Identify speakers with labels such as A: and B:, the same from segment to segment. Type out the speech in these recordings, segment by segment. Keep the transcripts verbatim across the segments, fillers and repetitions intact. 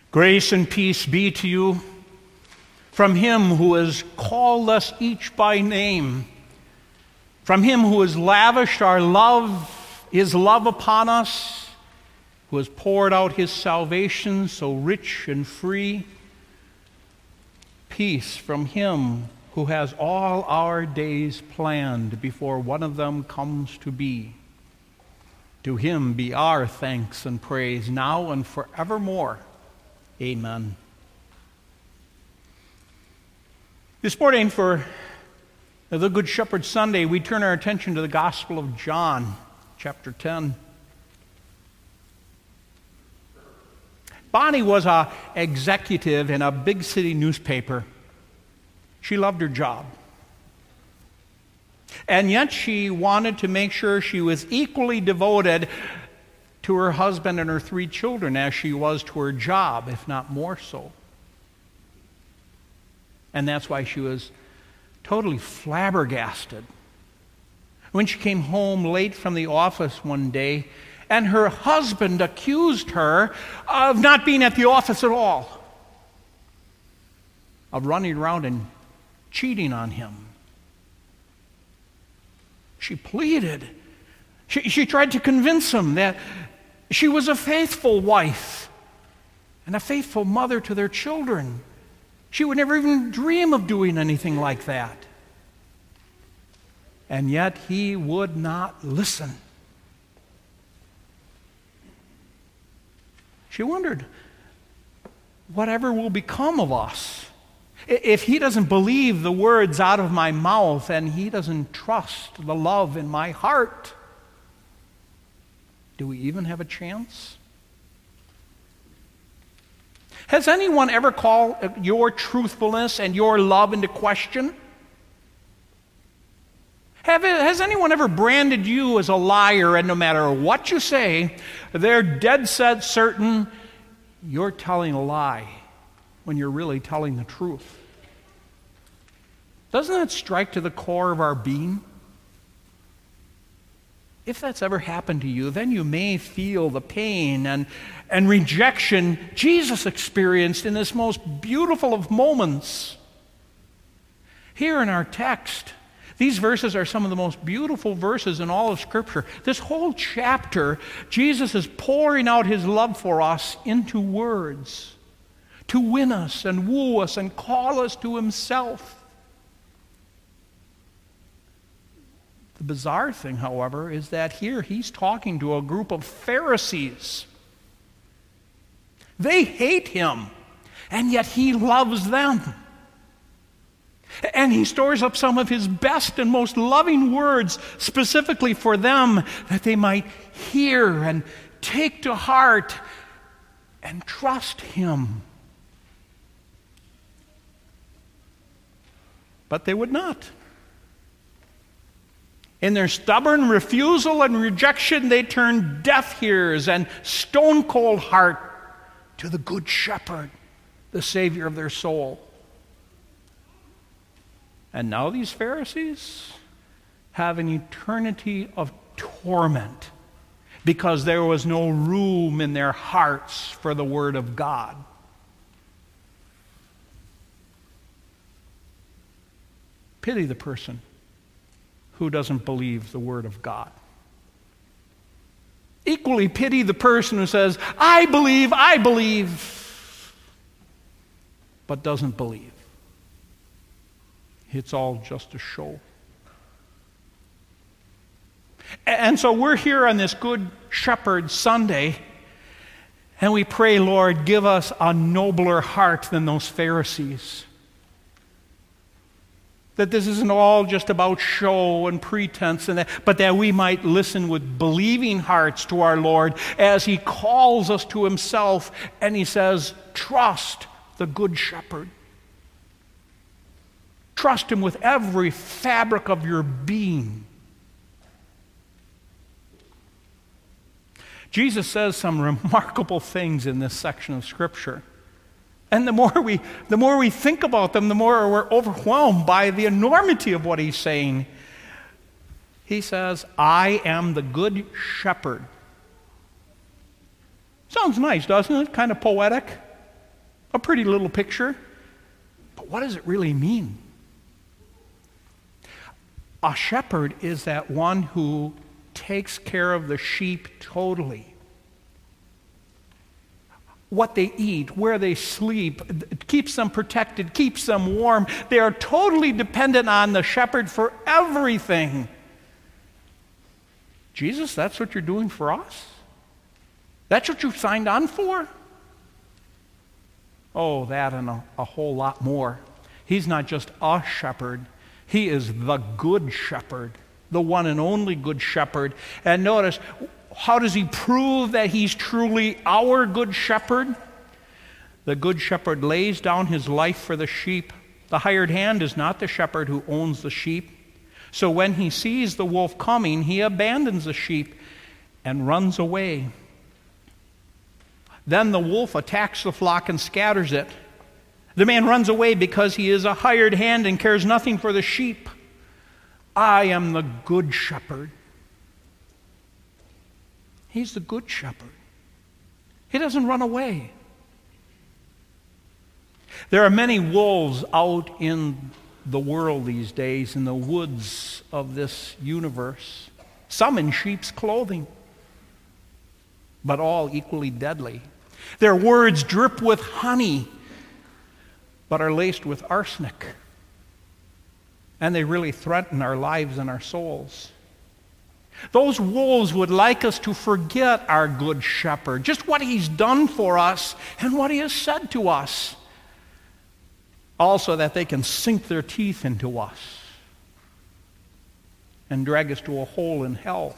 A: Grace and peace be to you from him who has called us each by name, from him who has lavished our love, his love upon us, who has poured out his salvation so rich and free. Peace from him who has all our days planned before one of them comes to be. To him be our thanks and praise now and forevermore. Amen. This morning for the Good Shepherd Sunday, we turn our attention to the Gospel of John, chapter ten. Bonnie was an executive in a big city newspaper. She loved her job. And yet she wanted to make sure she was equally devoted to her husband and her three children as she was to her job, if not more so. And that's why she was totally flabbergasted when she came home late from the office one day and her husband accused her of not being at the office at all, of running around and cheating on him. She pleaded. She, she tried to convince him that she was a faithful wife and a faithful mother to their children. She would never even dream of doing anything like that. And yet he would not listen. She wondered, whatever will become of us if he doesn't believe the words out of my mouth and he doesn't trust the love in my heart? Do we even have a chance? Has anyone ever called your truthfulness and your love into question? Have, has anyone ever branded you as a liar, and no matter what you say, they're dead set certain you're telling a lie when you're really telling the truth? Doesn't that strike to the core of our being? If that's ever happened to you, then you may feel the pain and, and rejection Jesus experienced in this most beautiful of moments. Here in our text, these verses are some of the most beautiful verses in all of Scripture. This whole chapter, Jesus is pouring out his love for us into words to win us and woo us and call us to himself. The bizarre thing, however, is that here he's talking to a group of Pharisees. They hate him, and yet he loves them. And he stores up some of his best and most loving words specifically for them, that they might hear and take to heart and trust him. But they would not. In their stubborn refusal and rejection, they turned deaf ears and stone-cold heart to the Good Shepherd, the Savior of their soul. And now these Pharisees have an eternity of torment because there was no room in their hearts for the Word of God. Pity the person who doesn't believe the Word of God. Equally pity the person who says, I believe, I believe, but doesn't believe. It's all just a show. And so we're here on this Good Shepherd Sunday, and we pray, Lord, give us a nobler heart than those Pharisees. That this isn't all just about show and pretense, and that, but that we might listen with believing hearts to our Lord as he calls us to himself and he says, trust the Good Shepherd. Trust him with every fabric of your being. Jesus says some remarkable things in this section of Scripture. And the more we the more we think about them, the more we're overwhelmed by the enormity of what he's saying. He says, I am the Good Shepherd. Sounds nice, doesn't it? Kind of poetic. A pretty little picture. But what does it really mean? A shepherd is that one who takes care of the sheep totally. What they eat, where they sleep, keeps them protected, keeps them warm. They are totally dependent on the shepherd for everything. Jesus, that's what you're doing for us? That's what you signed on for? Oh, that and a, a whole lot more. He's not just a shepherd. He is the good shepherd, the one and only good shepherd. And notice, how does he prove that he's truly our good shepherd? The good shepherd lays down his life for the sheep. The hired hand is not the shepherd who owns the sheep. So when he sees the wolf coming, he abandons the sheep and runs away. Then the wolf attacks the flock and scatters it. The man runs away because he is a hired hand and cares nothing for the sheep. I am the good shepherd. He's the good shepherd. He doesn't run away. There are many wolves out in the world these days, in the woods of this universe, some in sheep's clothing, but all equally deadly. Their words drip with honey, but are laced with arsenic. And they really threaten our lives and our souls. Those wolves would like us to forget our good shepherd, just what he's done for us and what he has said to us. Also, that they can sink their teeth into us and drag us to a hole in hell.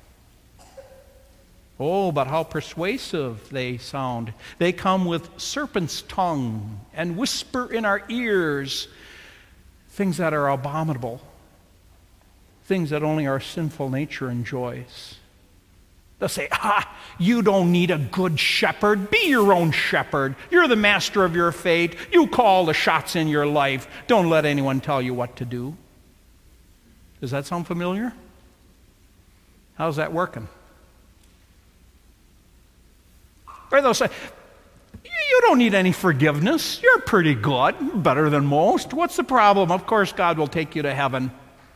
A: Oh, but how persuasive they sound. They come with serpent's tongue and whisper in our ears things that are abominable, things that only our sinful nature enjoys. They'll say, ah, you don't need a good shepherd. Be your own shepherd. You're the master of your fate. You call the shots in your life. Don't let anyone tell you what to do. Does that sound familiar? How's that working? Or they'll say, you don't need any forgiveness. You're pretty good, better than most. What's the problem? Of course, God will take you to heaven.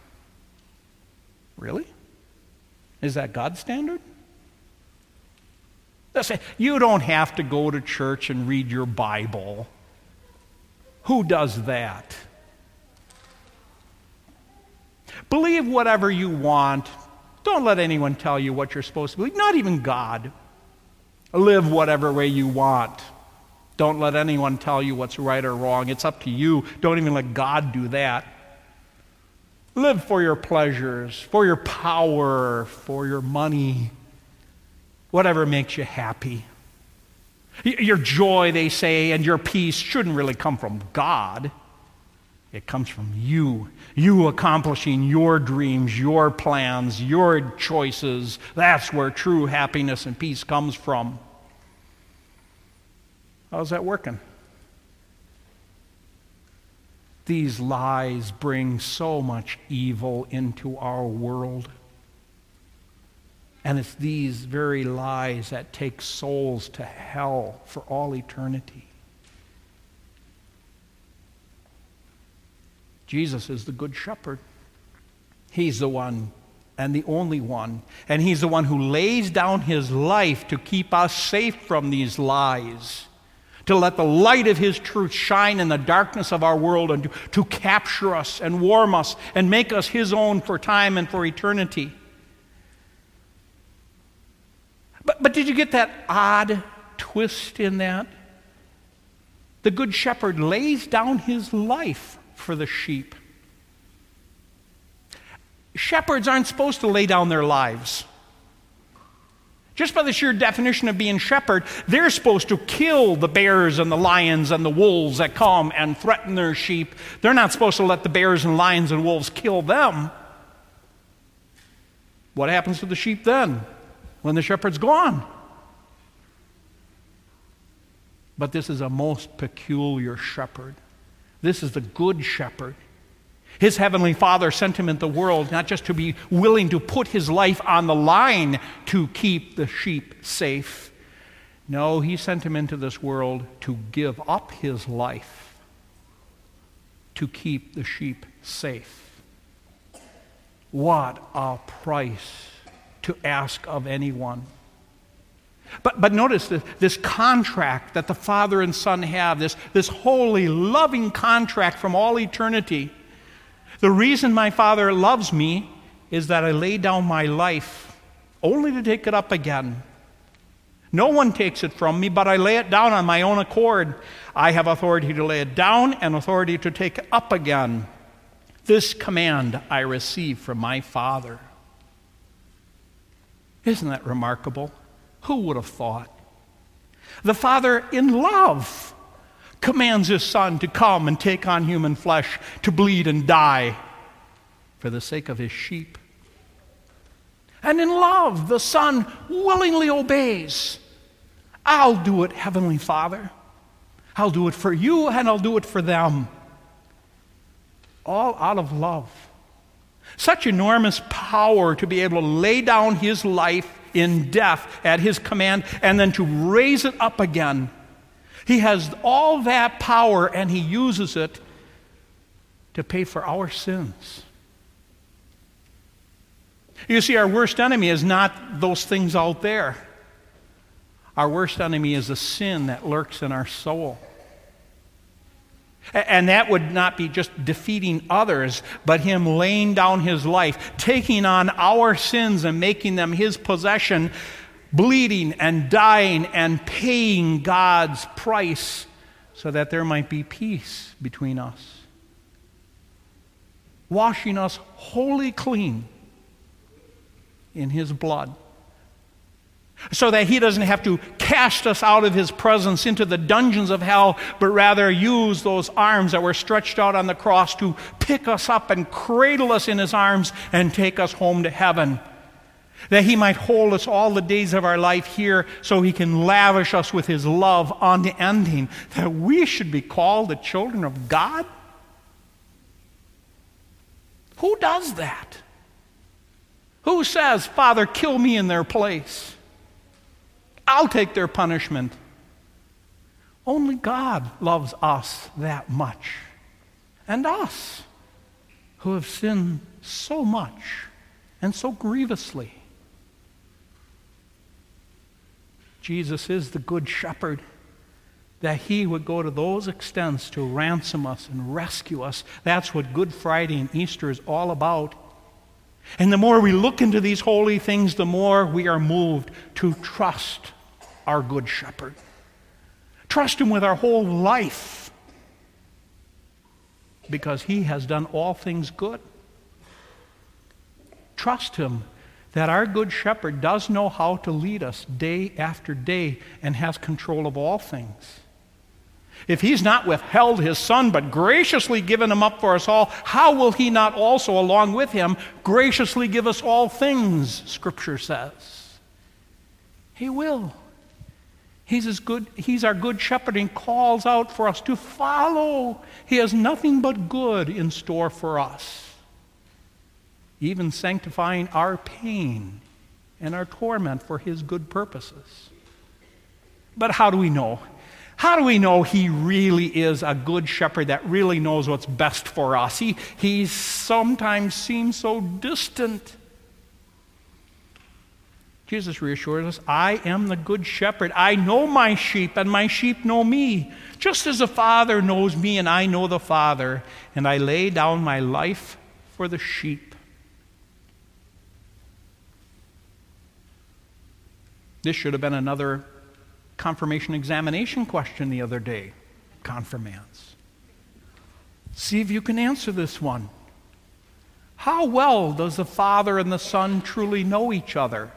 A: Really? Is that God's standard? They'll say, you don't have to go to church and read your Bible. Who does that? Believe whatever you want. Don't let anyone tell you what you're supposed to believe, not even God. Live whatever way you want. Don't let anyone tell you what's right or wrong. It's up to you. Don't even let God do that. Live for your pleasures, for your power, for your money, whatever makes you happy. Your joy, they say, and your peace shouldn't really come from God. It comes from you. You accomplishing your dreams, your plans, your choices. That's where true happiness and peace comes from. How's that working? These lies bring so much evil into our world. And it's these very lies that take souls to hell for all eternity. Jesus is the good shepherd. He's the one and the only one. And he's the one who lays down his life to keep us safe from these lies, to let the light of his truth shine in the darkness of our world and to, to capture us and warm us and make us his own for time and for eternity. But, but did you get that odd twist in that? The good shepherd lays down his life for the sheep. Shepherds aren't supposed to lay down their lives. Just by the sheer definition of being shepherd, they're supposed to kill the bears and the lions and the wolves that come and threaten their sheep. They're not supposed to let the bears and lions and wolves kill them. What happens to the sheep then, when the shepherd's gone? But this is a most peculiar shepherd. This is the good shepherd. His heavenly Father sent him into the world not just to be willing to put his life on the line to keep the sheep safe. No, he sent him into this world to give up his life to keep the sheep safe. What a price to ask of anyone. But, but notice this, this contract that the Father and Son have, this, this holy, loving contract from all eternity. The reason my Father loves me is that I lay down my life only to take it up again. No one takes it from me, but I lay it down on my own accord. I have authority to lay it down and authority to take it up again. This command I receive from my Father. Isn't that remarkable? Who would have thought? The Father, in love, commands his Son to come and take on human flesh, to bleed and die for the sake of his sheep. And in love, the Son willingly obeys. I'll do it, Heavenly Father. I'll do it for you, and I'll do it for them. All out of love. Such enormous power to be able to lay down his life in death at his command and then to raise it up again. He has all that power, and he uses it to pay for our sins. You see, our worst enemy is not those things out there. Our worst enemy is the sin that lurks in our soul. And that would not be just defeating others, but him laying down his life, taking on our sins and making them his possession, bleeding and dying and paying God's price so that there might be peace between us. Washing us wholly clean in his blood, so that he doesn't have to cast us out of his presence into the dungeons of hell, but rather use those arms that were stretched out on the cross to pick us up and cradle us in his arms and take us home to heaven. That he might hold us all the days of our life here so he can lavish us with his love unending. That we should be called the children of God? Who does that? Who says, Father, kill me in their place? I'll take their punishment. Only God loves us that much. And us, who have sinned so much and so grievously. Jesus is the good shepherd, that he would go to those extents to ransom us and rescue us. That's what Good Friday and Easter is all about. And the more we look into these holy things, the more we are moved to trust our good shepherd. Trust him with our whole life, because he has done all things good. Trust him that our good shepherd does know how to lead us day after day and has control of all things. If he's not withheld his Son, but graciously given him up for us all, how will he not also, along with him, graciously give us all things, Scripture says? He will. He's, as good, he's our good shepherd and calls out for us to follow. He has nothing but good in store for us, even sanctifying our pain and our torment for his good purposes. But how do we know? How do we know he really is a good shepherd that really knows what's best for us? He, he sometimes seems so distant. Jesus reassures us, I am the good shepherd. I know my sheep, and my sheep know me. Just as the Father knows me, and I know the Father, and I lay down my life for the sheep. This should have been another confirmation examination question the other day. Confirmants. See if you can answer this one. How well does the Father and the Son truly know each other?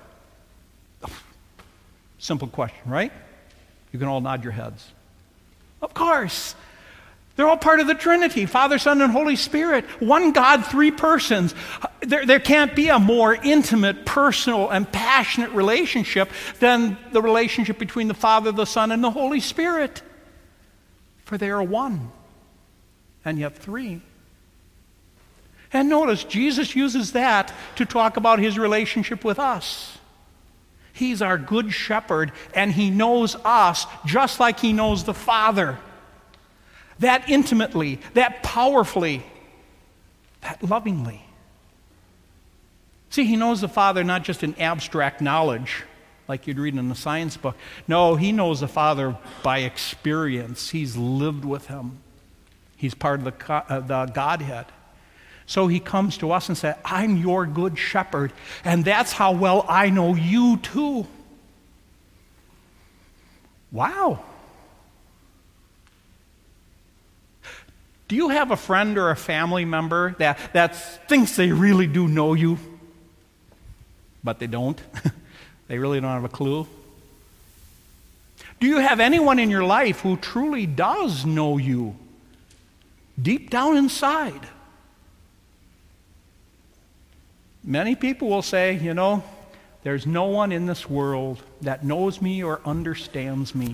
A: Simple question, right? You can all nod your heads. Of course. They're all part of the Trinity, Father, Son, and Holy Spirit. One God, three persons. There, there can't be a more intimate, personal, and passionate relationship than the relationship between the Father, the Son, and the Holy Spirit. For they are one, and yet three. And notice, Jesus uses that to talk about his relationship with us. He's our good shepherd, and he knows us just like he knows the Father. That intimately, that powerfully, that lovingly. See, he knows the Father not just in abstract knowledge, like you'd read in the science book. No, he knows the Father by experience. He's lived with him. He's part of the, uh, the Godhead. So he comes to us and says, I'm your good shepherd, and that's how well I know you too. Wow. Do you have a friend or a family member that, that thinks they really do know you, but they don't? They really don't have a clue? Do you have anyone in your life who truly does know you deep down inside? Many people will say, you know, there's no one in this world that knows me or understands me.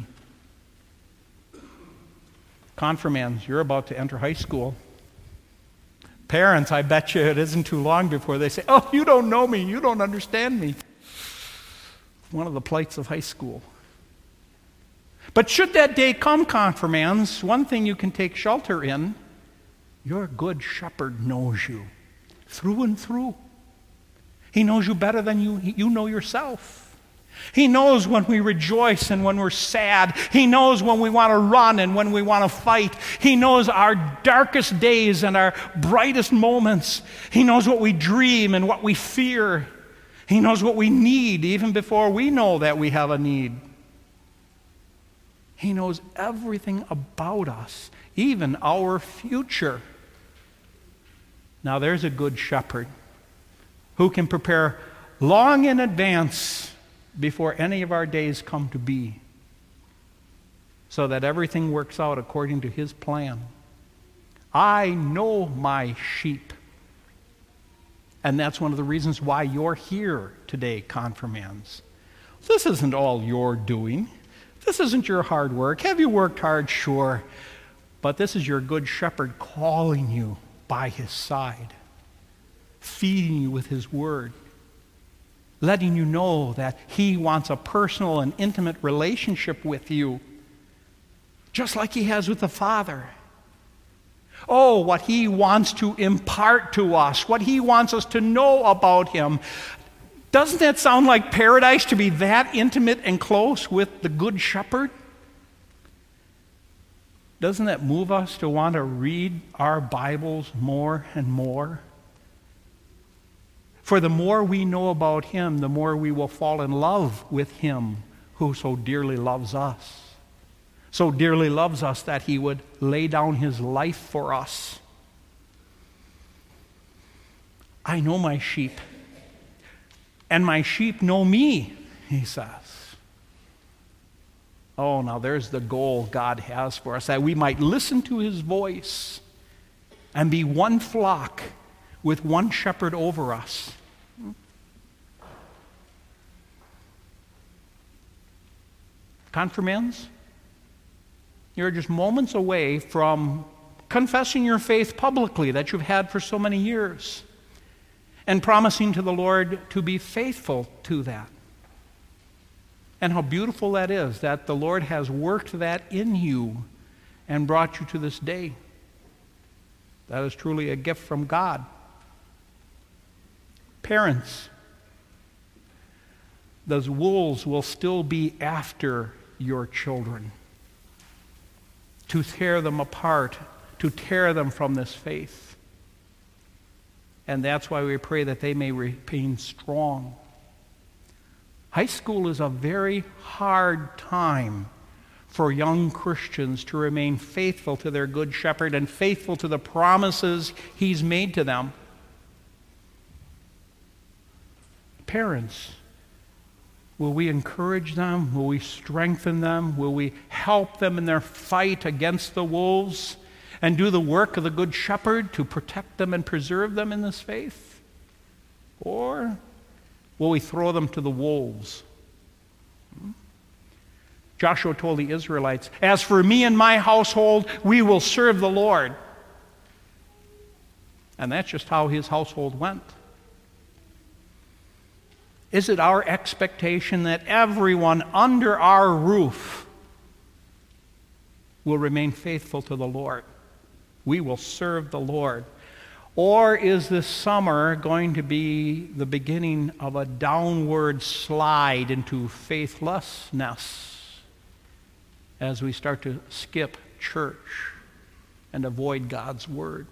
A: Confirmands, you're about to enter high school. Parents, I bet you it isn't too long before they say, oh, you don't know me, you don't understand me. One of the plights of high school. But should that day come, confirmands, one thing you can take shelter in, your good shepherd knows you through and through. He knows you better than you, you know yourself. He knows when we rejoice and when we're sad. He knows when we want to run and when we want to fight. He knows our darkest days and our brightest moments. He knows what we dream and what we fear. He knows what we need even before we know that we have a need. He knows everything about us, even our future. Now there's a good shepherd who can prepare long in advance before any of our days come to be, so that everything works out according to his plan. I know my sheep. And that's one of the reasons why you're here today, confirmands. This isn't all your doing. This isn't your hard work. Have you worked hard? Sure. But this is your good shepherd calling you by his side, feeding you with his word, letting you know that he wants a personal and intimate relationship with you, just like he has with the Father. Oh, what he wants to impart to us, what he wants us to know about him. Doesn't that sound like paradise, to be that intimate and close with the Good Shepherd? Doesn't that move us to want to read our Bibles more and more? For the more we know about him, the more we will fall in love with him who so dearly loves us. So dearly loves us that he would lay down his life for us. I know my sheep, and my sheep know me, he says. Oh, now there's the goal God has for us, that we might listen to his voice and be one flock with one shepherd over us. Confirmands, you're just moments away from confessing your faith publicly that you've had for so many years and promising to the Lord to be faithful to that. And how beautiful that is, that the Lord has worked that in you and brought you to this day. That is truly a gift from God. Parents, those wolves will still be after your children, to tear them apart, to tear them from this faith. And that's why we pray that they may remain strong. High school is a very hard time for young Christians to remain faithful to their good shepherd and faithful to the promises he's made to them. Parents, will we encourage them? Will we strengthen them? Will we help them in their fight against the wolves and do the work of the Good Shepherd to protect them and preserve them in this faith? Or will we throw them to the wolves? Joshua told the Israelites, as for me and my household, we will serve the Lord. And that's just how his household went. Is it our expectation that everyone under our roof will remain faithful to the Lord? We will serve the Lord. Or is this summer going to be the beginning of a downward slide into faithlessness as we start to skip church and avoid God's word?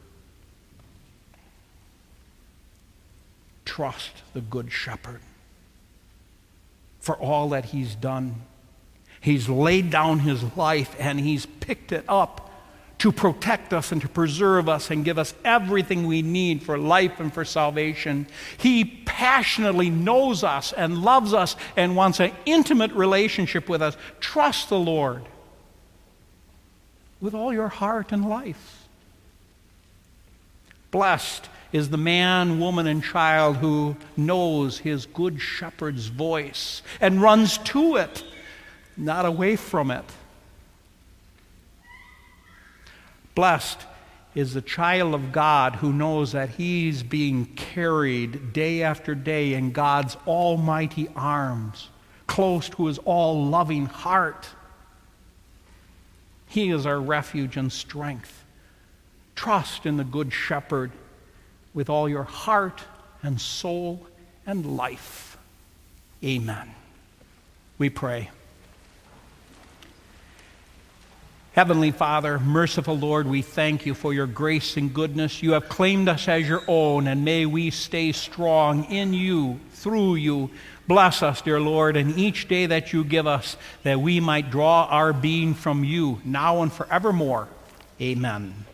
A: Trust the Good Shepherd for all that he's done. He's laid down his life and he's picked it up to protect us and to preserve us and give us everything we need for life and for salvation. He passionately knows us and loves us and wants an intimate relationship with us. Trust the Lord with all your heart and life. Blessed is the man, woman, and child who knows his good shepherd's voice and runs to it, not away from it. Blessed is the child of God who knows that he's being carried day after day in God's almighty arms, close to his all-loving heart. He is our refuge and strength. Trust in the Good Shepherd with all your heart and soul and life. Amen. We pray. Heavenly Father, merciful Lord, we thank you for your grace and goodness. You have claimed us as your own, and may we stay strong in you, through you. Bless us, dear Lord, in each day that you give us, that we might draw our being from you, now and forevermore. Amen.